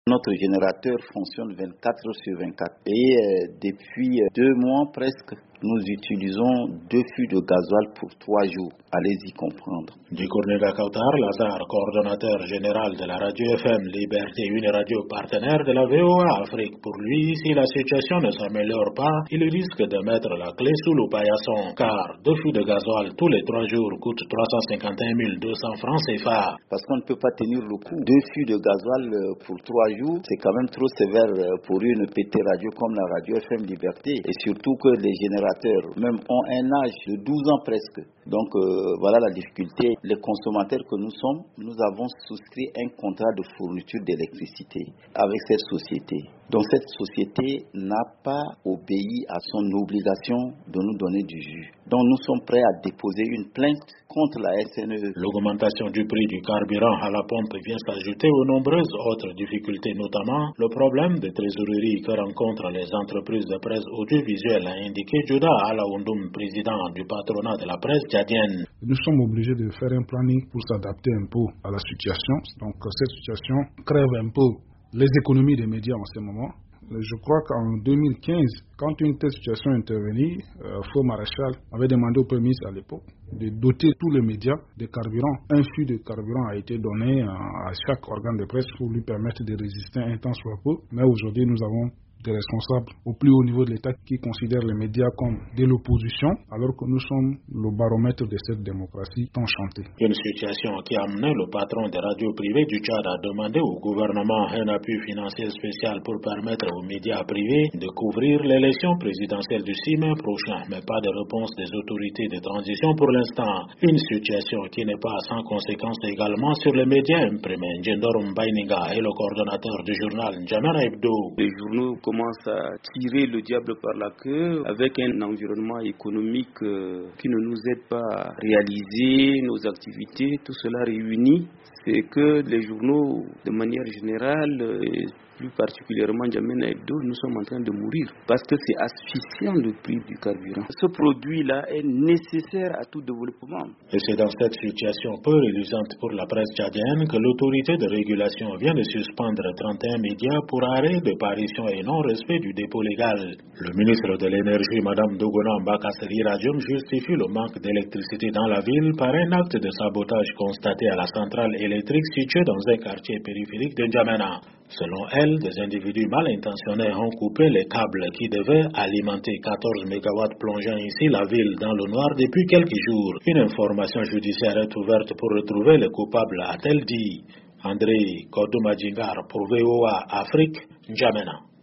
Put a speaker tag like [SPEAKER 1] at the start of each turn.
[SPEAKER 1] Notre générateur fonctionne 24 heures sur 24 et depuis 2 mois presque, nous utilisons 2 fûts de gasoil pour 3 jours. Allez-y comprendre.
[SPEAKER 2] Djikornega Kautar Lazare, coordonnateur général de la radio FM Liberté, une radio partenaire de la VOA Afrique. Pour lui, si la situation ne s'améliore pas, il risque de mettre la clé sous le paillasson, car 2 fûts de gasoil tous les 3 jours coûtent 351 200 francs CFA.
[SPEAKER 1] Parce qu'on ne peut pas tenir le coup. 2 fûts de gasoil pour 3 jours, c'est quand même trop sévère pour une petite radio comme la radio FM Liberté. Et surtout que les générateurs même ont un âge de 12 ans presque. Donc voilà la difficulté. Les consommateurs que nous sommes, nous avons souscrit un contrat de fourniture d'électricité avec cette société. Donc cette société n'a pas obéi à son obligation de nous donner du jus. Donc nous sommes prêts à déposer une plainte contre la SNE.
[SPEAKER 2] L'augmentation du prix du carburant à la pompe vient s'ajouter aux nombreuses autres difficultés, notamment le problème de trésorerie que rencontrent les entreprises de presse audiovisuelle, a indiqué Juda Alaoundoum, président du patronat de la presse tchadienne.
[SPEAKER 3] Nous sommes obligés de faire un planning pour s'adapter un peu à la situation. Donc cette situation crève un peu les économies des médias en ce moment. Je crois qu'en 2015, quand une telle situation est intervenue, Feu Maréchal avait demandé au Premier ministre à l'époque de doter tous les médias de carburant. Un fût de carburant a été donné à chaque organe de presse pour lui permettre de résister un temps soit peu. Mais aujourd'hui, nous avons des responsables au plus haut niveau de l'État qui considèrent les médias comme de l'opposition, alors que nous sommes le baromètre de cette démocratie tant chantée.
[SPEAKER 2] Une situation qui a amené le patron des radios privées du Tchad à demander au gouvernement un appui financier spécial pour permettre aux médias privés de couvrir l'élection présidentielle du 6 mai prochain, mais pas de réponse des autorités de transition pour l'instant. Une situation qui n'est pas sans conséquences également sur les médias imprimés. Ndjendor Mbaïniga est le coordonnateur du journal N'Djamena Hebdo.
[SPEAKER 4] Les journaux commence à tirer le diable par la queue avec un environnement économique qui ne nous aide pas à réaliser nos activités. Tout cela réuni, c'est que les journaux, de manière générale, et plus particulièrement N'Djamena Hebdo, nous sommes en train de mourir parce que c'est asphyxiant le prix du carburant. Ce produit-là est nécessaire à tout développement.
[SPEAKER 2] Et c'est dans cette situation peu réluisante pour la presse tchadienne que l'autorité de régulation vient de suspendre 31 médias pour arrêt de parution et non-respect du dépôt légal. Le ministre de l'Énergie, Mme Dogona Mbakasseri Radium, justifie le manque d'électricité dans la ville par un acte de sabotage constaté à la centrale électrique située dans un quartier périphérique de N'Djamena. Selon elle, des individus mal intentionnés ont coupé les câbles qui devaient alimenter 14 mégawatts plongeant ici la ville dans le noir depuis quelques jours. Une information judiciaire est ouverte pour retrouver les coupables, a-t-elle dit. André Kodoumadjingar pour VOA Afrique, N'Djamena.